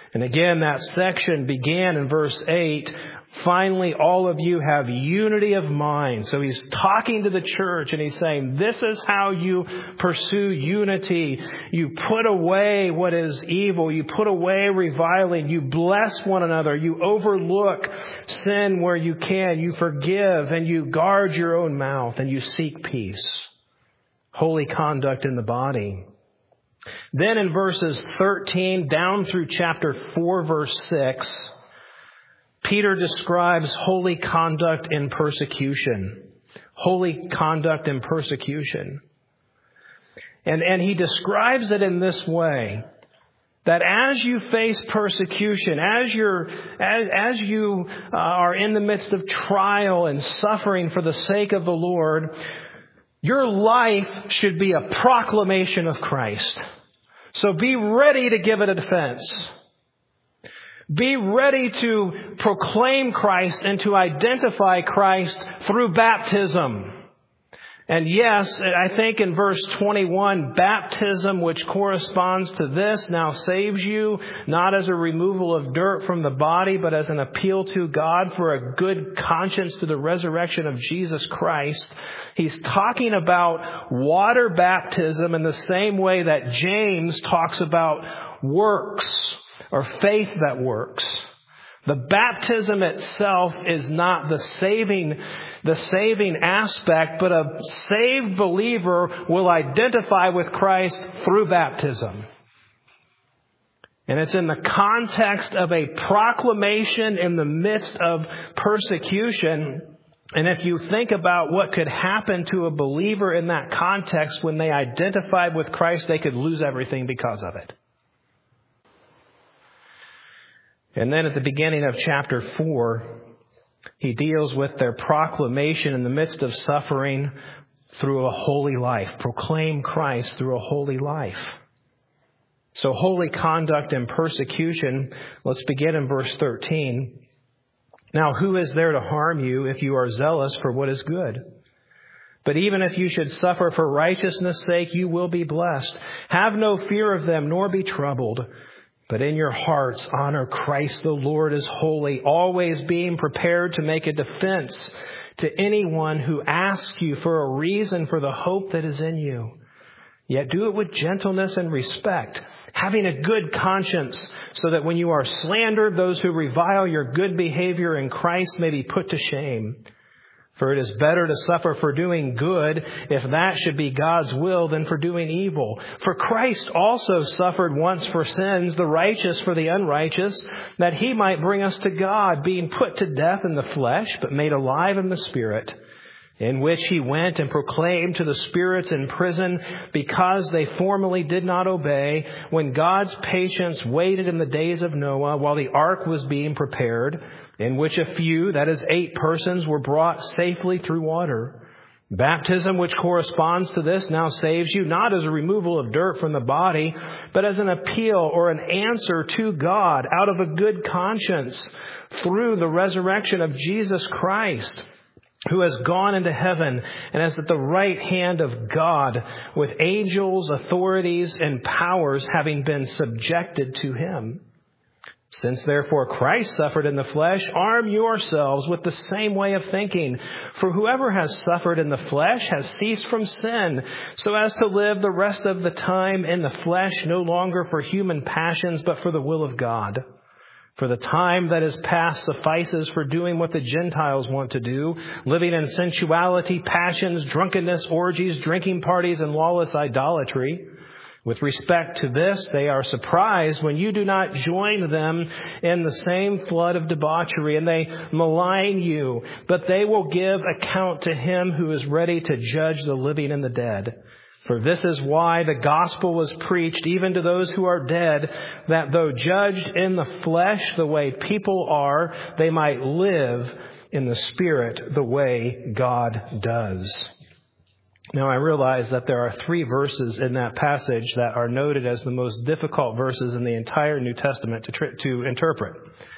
And again, that section began in verse eight. Finally, all of you have unity of mind. So he's talking to the church and he's saying, this is how you pursue unity. You put away what is evil. You put away reviling. You bless one another. You overlook sin where you can. You forgive and you guard your own mouth and you seek peace. Holy conduct in the body. Then in verses thirteen down through chapter four, verse six, Peter describes holy conduct in persecution. Holy conduct in persecution. And, and he describes it in this way, that as you face persecution, as you're, as, as you uh, are in the midst of trial and suffering for the sake of the Lord, your life should be a proclamation of Christ. So be ready to give it a defense. Be ready to proclaim Christ and to identify Christ through baptism. And yes, I think in verse twenty-one, baptism, which corresponds to this, now saves you, not as a removal of dirt from the body, but as an appeal to God for a good conscience through the resurrection of Jesus Christ. He's talking about water baptism in the same way that James talks about works, or faith that works. The baptism itself is not the saving, the saving aspect, but a saved believer will identify with Christ through baptism. And it's in the context of a proclamation in the midst of persecution. And if you think about what could happen to a believer in that context when they identified with Christ, they could lose everything because of it. And then at the beginning of chapter four, he deals with their proclamation in the midst of suffering through a holy life. Proclaim Christ through a holy life. So holy conduct and persecution. Let's begin in verse thirteen. Now, who is there to harm you if you are zealous for what is good? But even if you should suffer for righteousness' sake, you will be blessed. Have no fear of them, nor be troubled. But in your hearts, honor Christ the Lord as holy, always being prepared to make a defense to anyone who asks you for a reason for the hope that is in you. Yet do it with gentleness and respect, having a good conscience, so that when you are slandered, those who revile your good behavior in Christ may be put to shame. For it is better to suffer for doing good, if that should be God's will, than for doing evil. For Christ also suffered once for sins, the righteous for the unrighteous, that he might bring us to God, being put to death in the flesh, but made alive in the Spirit, in which he went and proclaimed to the spirits in prison, because they formerly did not obey, when God's patience waited in the days of Noah while the ark was being prepared, in which a few, that is eight persons, were brought safely through water. Baptism, which corresponds to this, now saves you, not as a removal of dirt from the body, but as an appeal or an answer to God out of a good conscience through the resurrection of Jesus Christ, who has gone into heaven and is at the right hand of God, with angels, authorities, and powers having been subjected to him. Since therefore Christ suffered in the flesh, arm yourselves with the same way of thinking. For whoever has suffered in the flesh has ceased from sin, so as to live the rest of the time in the flesh, no longer for human passions, but for the will of God. For the time that is past suffices for doing what the Gentiles want to do, living in sensuality, passions, drunkenness, orgies, drinking parties, and lawless idolatry. With respect to this, they are surprised when you do not join them in the same flood of debauchery, and they malign you. But they will give account to him who is ready to judge the living and the dead. For this is why the gospel was preached even to those who are dead, that though judged in the flesh the way people are, they might live in the Spirit the way God does. Now, I realize that there are three verses in that passage that are noted as the most difficult verses in the entire New Testament to, tri- to interpret.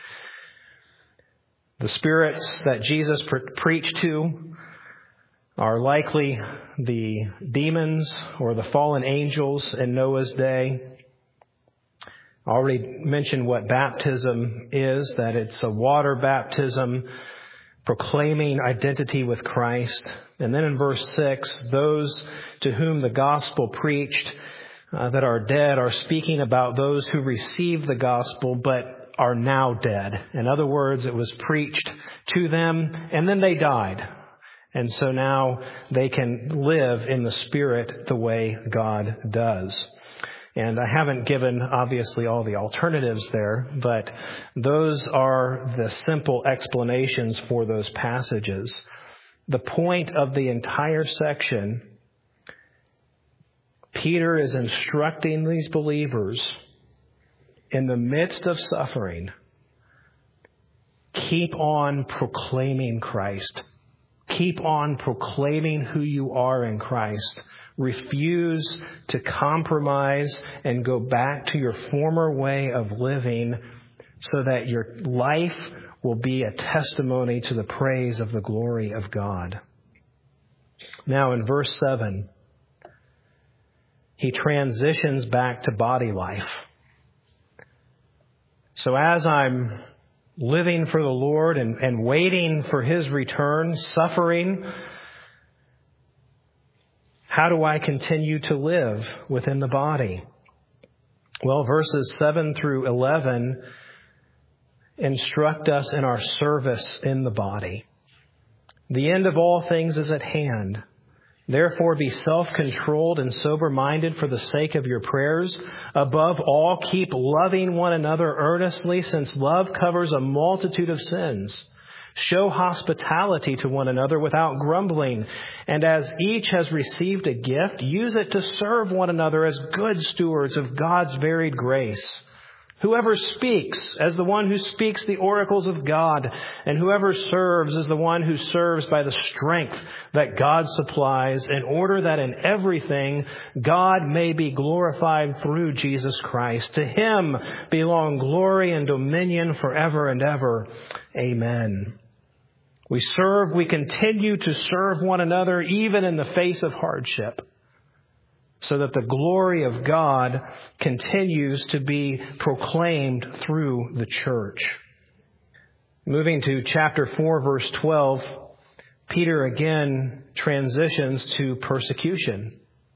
The spirits that Jesus pre- preached to are likely the demons or the fallen angels in Noah's day. I already mentioned what baptism is, that it's a water baptism proclaiming identity with Christ. And then in verse six, those to whom the gospel preached uh, that are dead are speaking about those who received the gospel but are now dead. In other words, it was preached to them and then they died. And so now they can live in the Spirit the way God does. And I haven't given, obviously, all the alternatives there, but those are the simple explanations for those passages. The point of the entire section, Peter is instructing these believers in the midst of suffering, keep on proclaiming Christ. Keep on proclaiming who you are in Christ. Refuse to compromise and go back to your former way of living so that your life will be a testimony to the praise of the glory of God. Now in verse seven, he transitions back to body life. So as I'm living for the Lord and, and waiting for His return, suffering, how do I continue to live within the body? Well, verses seven through eleven instruct us in our service in the body. The end of all things is at hand. Therefore, be self-controlled and sober-minded for the sake of your prayers. Above all, keep loving one another earnestly, since love covers a multitude of sins. Show hospitality to one another without grumbling. And as each has received a gift, use it to serve one another as good stewards of God's varied grace. Whoever speaks as the one who speaks the oracles of God, and whoever serves as the one who serves by the strength that God supplies, in order that in everything God may be glorified through Jesus Christ. To Him belong glory and dominion forever and ever. Amen. We serve, we continue to serve one another even in the face of hardship, so that the glory of God continues to be proclaimed through the church. Moving to chapter four, verse twelve, Peter again transitions to persecution.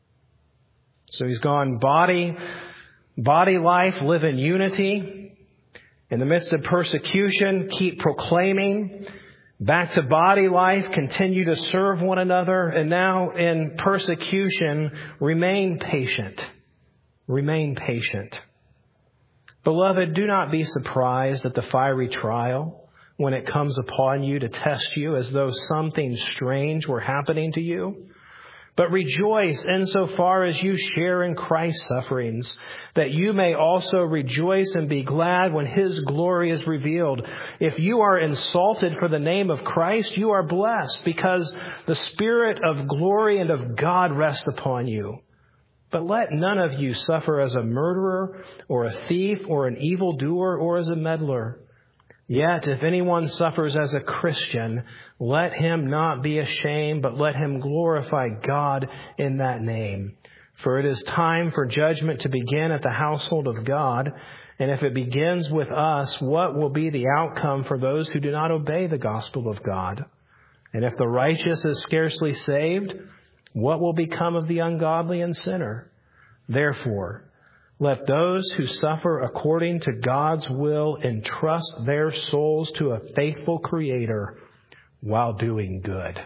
So he's gone body, body life, live in unity. In the midst of persecution, keep proclaiming. Back to body life, continue to serve one another. And now in persecution, remain patient. Remain patient. Beloved, do not be surprised at the fiery trial when it comes upon you to test you as though something strange were happening to you. But rejoice insofar as you share in Christ's sufferings, that you may also rejoice and be glad when His glory is revealed. If you are insulted for the name of Christ, you are blessed, because the Spirit of glory and of God rests upon you. But let none of you suffer as a murderer or a thief or an evildoer or as a meddler. Yet, if anyone suffers as a Christian, let him not be ashamed, but let him glorify God in that name. For it is time for judgment to begin at the household of God. And if it begins with us, what will be the outcome for those who do not obey the gospel of God? And if the righteous is scarcely saved, what will become of the ungodly and sinner? Therefore, let those who suffer according to God's will entrust their souls to a faithful Creator while doing good.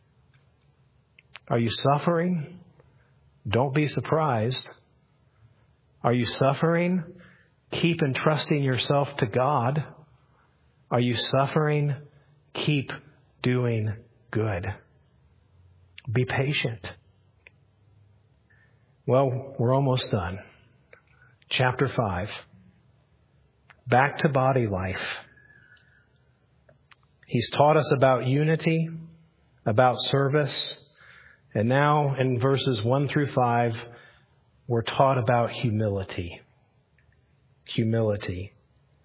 Are you suffering? Don't be surprised. Are you suffering? Keep entrusting yourself to God. Are you suffering? Keep doing good. Be patient. Well, we're almost done. Chapter five, back to body life. He's taught us about unity, about service, and now in verses one through five, we're taught about humility. Humility.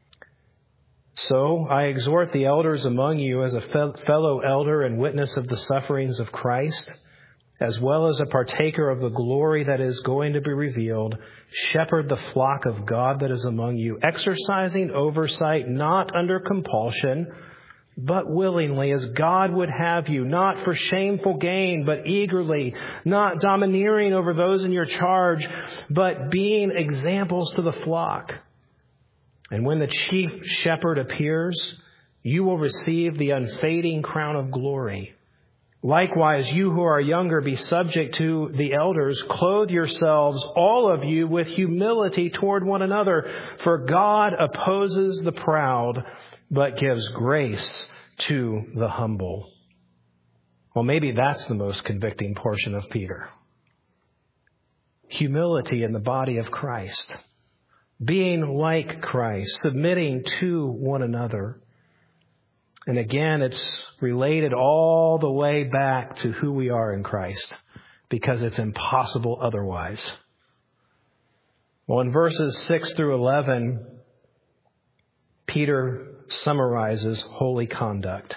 So I exhort the elders among you as a fellow elder and witness of the sufferings of Christ, as well as a partaker of the glory that is going to be revealed, shepherd the flock of God that is among you, exercising oversight not under compulsion, but willingly, as God would have you, not for shameful gain, but eagerly, not domineering over those in your charge, but being examples to the flock. And when the chief shepherd appears, you will receive the unfading crown of glory. Likewise, you who are younger, be subject to the elders. Clothe yourselves, all of you, with humility toward one another. For God opposes the proud, but gives grace to the humble. Well, maybe that's the most convicting portion of Peter. Humility in the body of Christ. Being like Christ, submitting to one another. And again, it's related all the way back to who we are in Christ, because it's impossible otherwise. Well, in verses six through eleven, Peter summarizes holy conduct.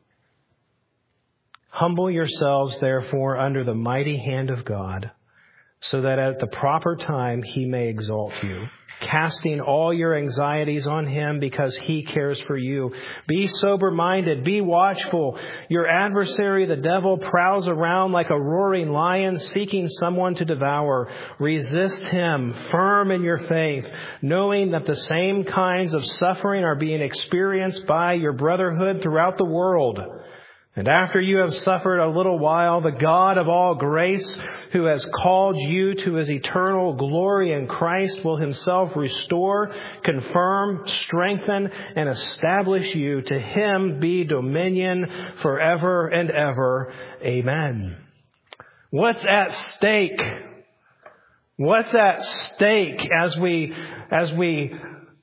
Humble yourselves, therefore, under the mighty hand of God, so that at the proper time he may exalt you, casting all your anxieties on him because he cares for you. Be sober-minded, be watchful. Your adversary, the devil, prowls around like a roaring lion seeking someone to devour. Resist him, firm in your faith, knowing that the same kinds of suffering are being experienced by your brotherhood throughout the world. And after you have suffered a little while, the God of all grace, who has called you to his eternal glory in Christ, will himself restore, confirm, strengthen, and establish you. To him be dominion forever and ever. Amen. What's at stake? What's at stake as we, as we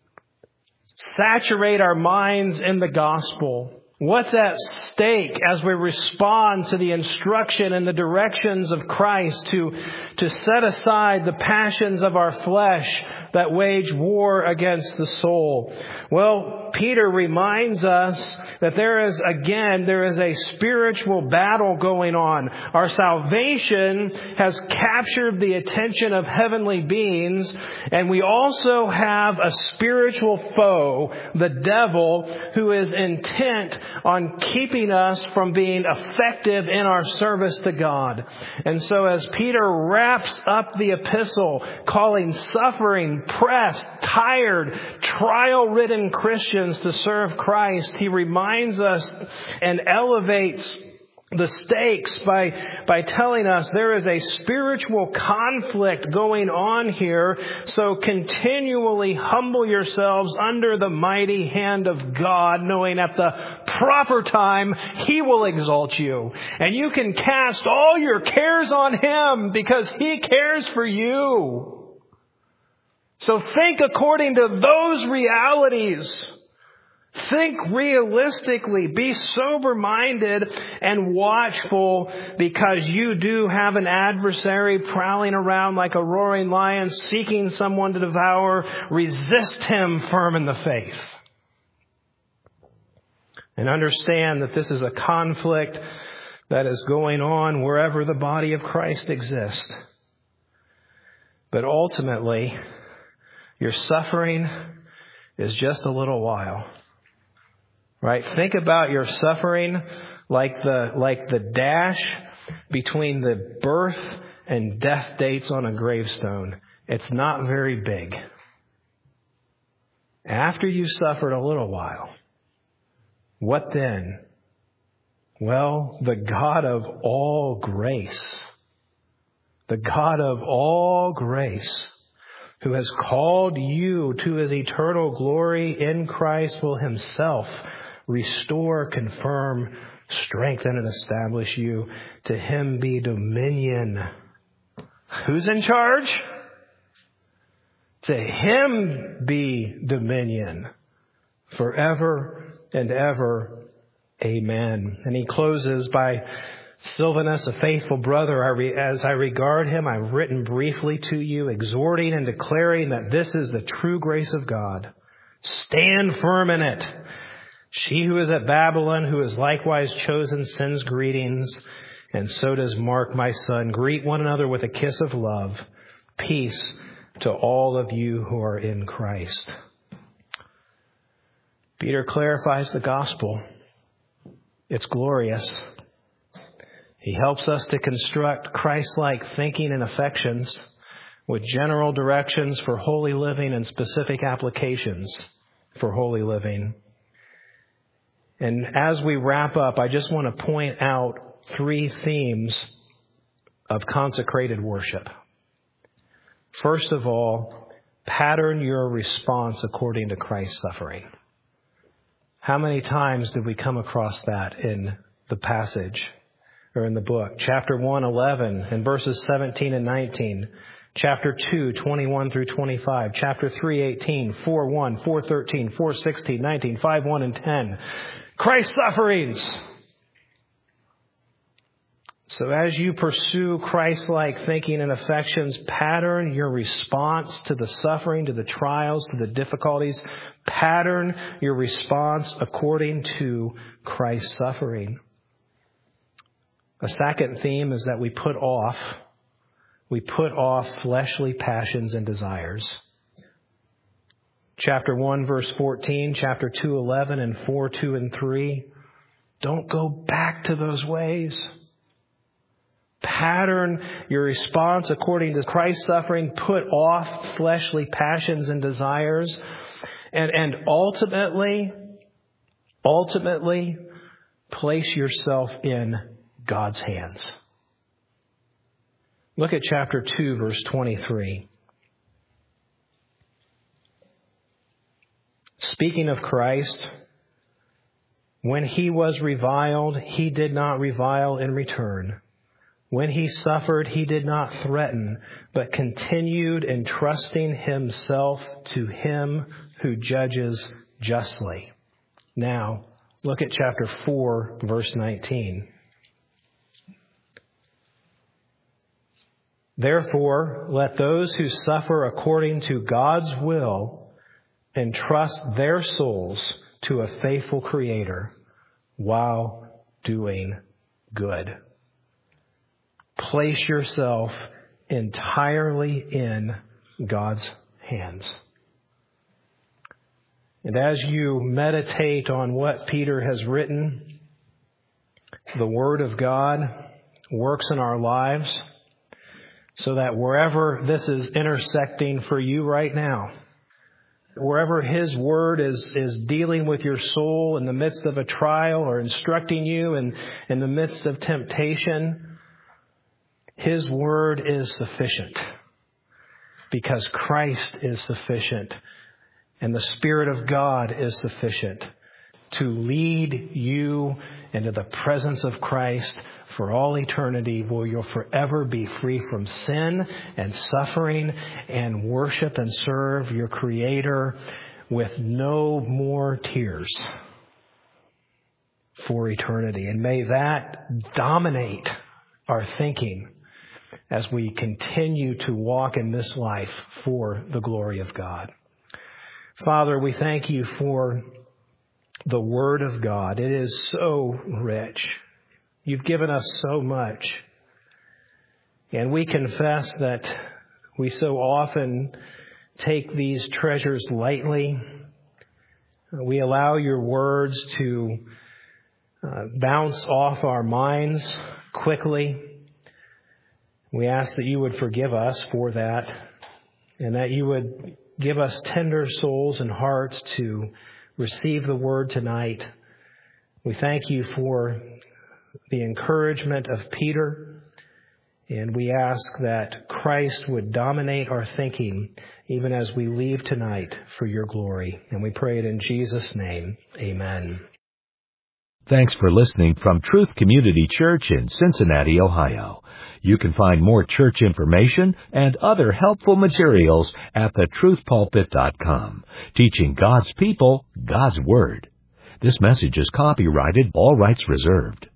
saturate our minds in the gospel? What's at stake as we respond to the instruction and the directions of Christ to, to set aside the passions of our flesh that wage war against the soul? Well, Peter reminds us that there is, again, there is a spiritual battle going on. Our salvation has captured the attention of heavenly beings, and we also have a spiritual foe, the devil, who is intent on keeping us from being effective in our service to God. And so as Peter wraps up the epistle, calling suffering, pressed, tired, trial-ridden Christians to serve Christ, he reminds us and elevates the stakes by, by telling us there is a spiritual conflict going on here. So continually humble yourselves under the mighty hand of God, knowing at the proper time he will exalt you. And you can cast all your cares on him because he cares for you. So think according to those realities. Think realistically, be sober-minded and watchful, because you do have an adversary prowling around like a roaring lion seeking someone to devour. Resist him firm in the faith. And understand that this is a conflict that is going on wherever the body of Christ exists. But ultimately, your suffering is just a little while. Right? Think about your suffering like the, like the dash between the birth and death dates on a gravestone. It's not very big. After you suffered a little while, what then? Well, the God of all grace, the God of all grace, who has called you to his eternal glory in Christ, will himself restore, confirm, strengthen, and establish you. To him be dominion. Who's in charge? To him be dominion forever and ever. Amen. And he closes by, Silvanus, a faithful brother, I re, as I regard him, I've written briefly to you, exhorting and declaring that this is the true grace of God. Stand firm in it. She who is at Babylon, who is likewise chosen, sends greetings. and so does Mark, my son. Greet one another with a kiss of love. Peace to all of you who are in Christ. Peter clarifies the gospel. It's glorious. He helps us to construct Christ-like thinking and affections with general directions for holy living and specific applications for holy living. And as we wrap up, I just want to point out three themes of consecrated worship. First of all, pattern your response according to Christ's suffering. How many times did we come across that in the passage or in the book? Chapter one, eleven, and verses seventeen and nineteen. Chapter two, twenty-one through twenty-five. Chapter three, eighteen, four, one, four, thirteen, four, sixteen, nineteen, five, one, and ten. Christ's sufferings. So as you pursue Christ-like thinking and affections, pattern your response to the suffering, to the trials, to the difficulties. Pattern your response according to Christ's suffering. A second theme is that we put off, we put off fleshly passions and desires. Chapter one, verse fourteen, chapter two, eleven, and four, two, and three. Don't go back to those ways. Pattern your response according to Christ's suffering. Put off fleshly passions and desires. And, and ultimately, ultimately, place yourself in God's hands. Look at chapter two, verse twenty-three. Speaking of Christ, when he was reviled, he did not revile in return. When he suffered, he did not threaten, but continued entrusting himself to him who judges justly. Now, look at chapter four, verse nineteen. Therefore, let those who suffer according to God's will entrust their souls to a faithful Creator while doing good. Place yourself entirely in God's hands. And as you meditate on what Peter has written, the Word of God works in our lives so that wherever this is intersecting for you right now, wherever His Word is, is dealing with your soul in the midst of a trial or instructing you in, in the midst of temptation, His Word is sufficient because Christ is sufficient and the Spirit of God is sufficient to lead you into the presence of Christ for all eternity, where you'll forever be free from sin and suffering and worship and serve your Creator with no more tears for eternity. And may that dominate our thinking as we continue to walk in this life for the glory of God. Father, we thank you for the Word of God. It is so rich. You've given us so much. And we confess that we so often take these treasures lightly. We allow your words to uh, bounce off our minds quickly. We ask that you would forgive us for that, and that you would give us tender souls and hearts to receive the word tonight. We thank you for the encouragement of Peter, and we ask that Christ would dominate our thinking even as we leave tonight for your glory. And we pray it in Jesus' name. Amen. Thanks for listening from Truth Community Church in Cincinnati, Ohio. You can find more church information and other helpful materials at the truth pulpit dot com, teaching God's people God's Word. This message is copyrighted, all rights reserved.